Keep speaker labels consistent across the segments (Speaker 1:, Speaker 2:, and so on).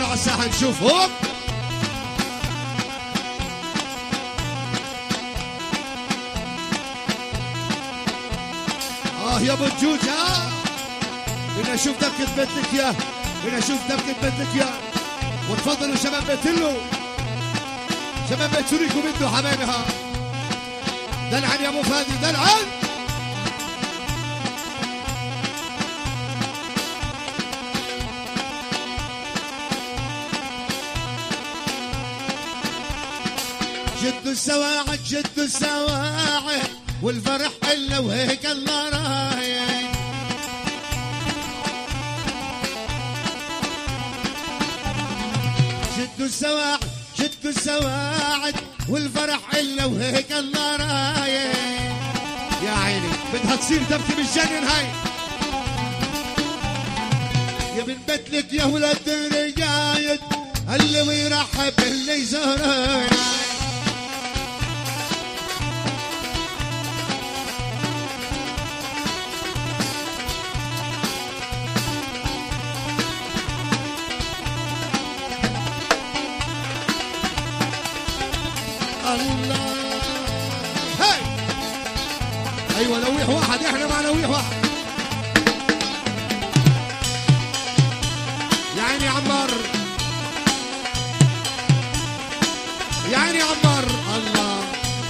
Speaker 1: تعالوا على الساحة نشوف. هوب يا ابو الجوج، بدنا نشوف دبكة بيتك يا، بدنا نشوف دبكة بيتك يا. وتفضلوا شباب بيتلو، شباب بيت سوريكو بده حبايبها. دلعن يا ابو فادي دلعن. جدوا السواعد جدوا السواعد والفرح إلا وهيك الله رايح. جدوا السواعد جدوا السواعد والفرح إلا وهيك الله رايح. يا عيني بدها تصير دبكة بالجنن هاي. يا بن بتلك يا ولد الرجايد اللي ويرحب اللي زهراي. الله هاي. ايوه نويح واحد، احنا مع نويح واحد. يا عيني عمار يا عيني عمار. الله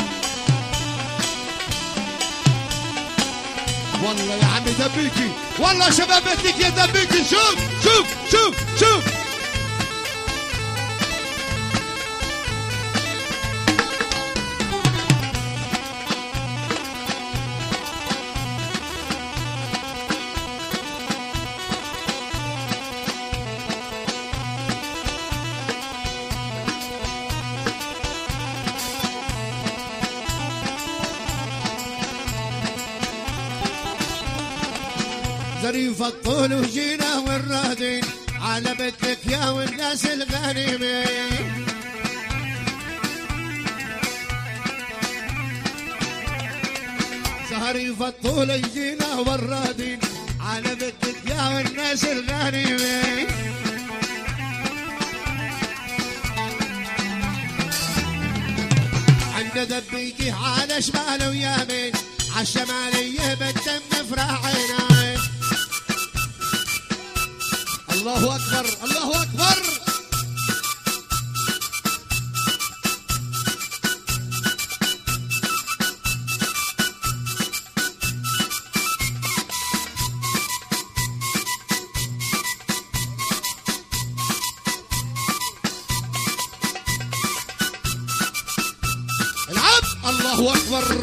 Speaker 1: والله يا عمي دبيكي، والله شباب بيتك يا دبيكي. شوف شوف شوف شوف. ظريف الطول وجينا والرادين على بيتك يا والناس الغريبين. ظريف الطول وجينا والرادين على بيتك يا والناس الغريبين. عند دبيكي على شمال ويمين عالشمالية بالدم فراعنا. الله أكبر الله أكبر. العب. الله أكبر.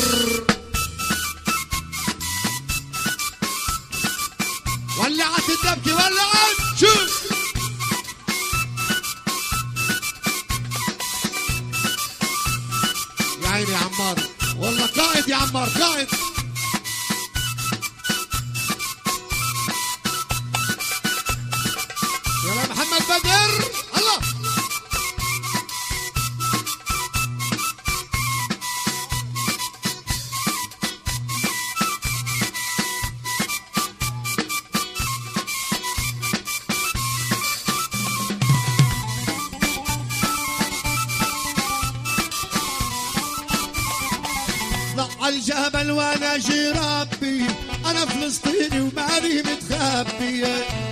Speaker 1: ولعت الدبكة ولعت. شوف يا عيني يا عمار، والله قائد يا عمار قائد. يا محمد بدر. الله الجبل وانا جرابي، انا فلسطيني وماني متخبي.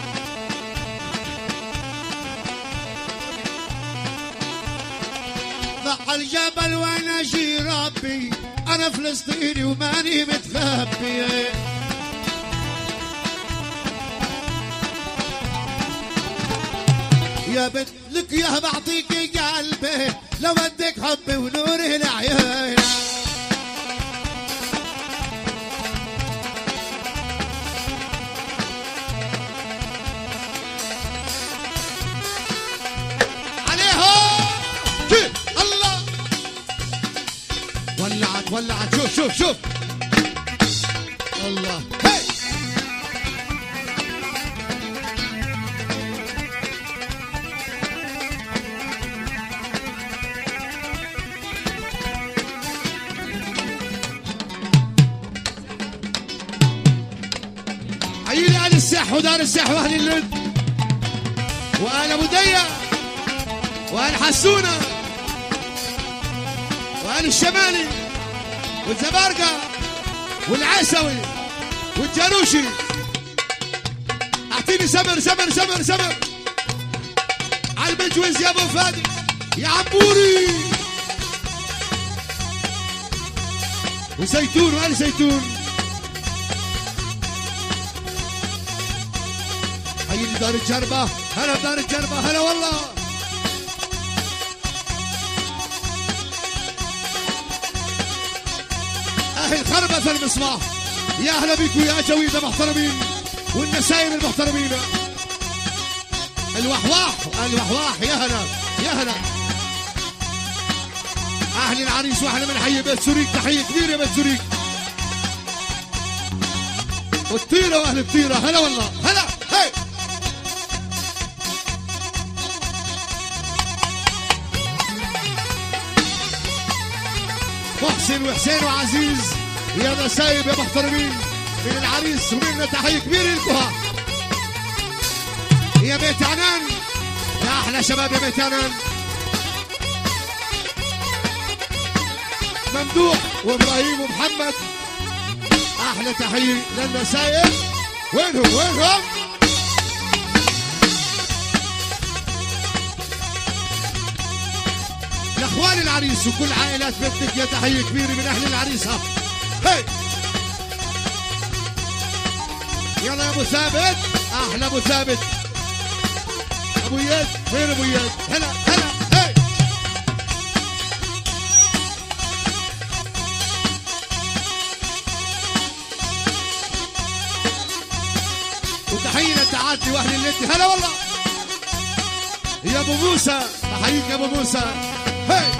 Speaker 1: ضع الجبل وانا جرابي، انا فلسطيني وماني متخبي. يا بنت لك يا بعطيكي قلبي لو بدك حبي ونور العيون. ولعت ولعت. شوف شوف شوف. الله هي. حييلي اهل السح ودار السح واهل اللد وآل ابو دية. وآل حسونة وآل الشمالي والزبارقة والعيسوي والجاروشي. اعطيني سمر سمر سمر سمر على المجوز يا ابو فادي يا عبوري وزيتون وآل زيتون. حي لي دار الجربة، هلا دار الجربة، هلا والله. اهل خربة المصباح يا اهلا بيكم يا جويدة محترمين والنسايم المحترمين. الوحواح الوحواح يا هلا يا هلا. اهل العريس واحنا من حي بيت سوريك، تحية كبيرة يا بيت سوريك. والطيرة واهل الطيرة هلا والله هلا. هي محسن وحسين وعزيز يا نسايب يا محترمين من العريس ومنا تحية كبيرة لكم. يا بيت عنان يا احلى شباب يا بيت عنان. ممدوح وابراهيم ومحمد احلى تحية للنسايب. وينهم وينهم؟ لاخوان العريس وكل عائلات بنتك يا تحية كبيرة من اهل العريس. ها هي يلا يا ابو ثابت، احلى ابو ثابت. ابو ياد وين ابو ياد؟ هلا هلا. هي وتحية للتعدي واهل الليتي هلا والله. يا ابو موسى تحييك يا ابو موسى. هي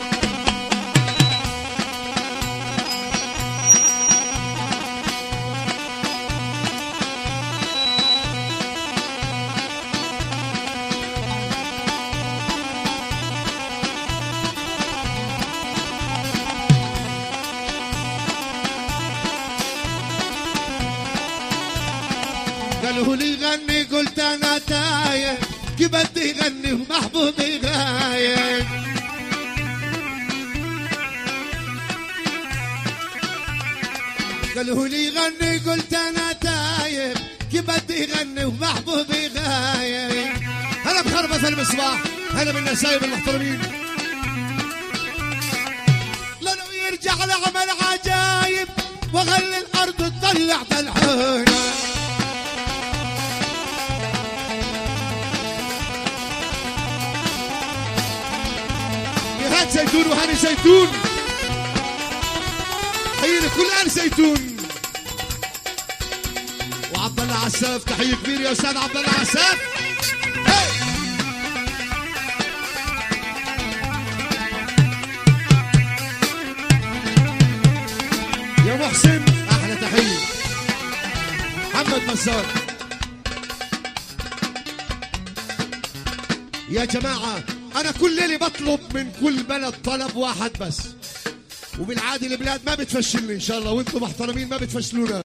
Speaker 1: قالوا لي غني قلت انا تايه كي بدي غني ومحبوبي غايب. قالوا لي غني قلت انا تايه كي بدي غني ومحبوبي غايب. هلا بخربة المصباح، هلا بالنسايب المحترمين. لو يرجع لعمل عجايب واخلي الارض تطلع دلعونه. هات زيتون وهاني زيتون. حيي لكل آل زيتون. وعبد الله عساف تحية كبيرة يا استاذ عبد الله عساف. يا محسن احلى تحية. محمد مسار. يا جماعة أنا كل ليلة بطلب من كل بلد طلب واحد بس، وبالعادة البلاد ما بتفشلني إن شاء الله، وأنتم محترمين ما بتفشلونا.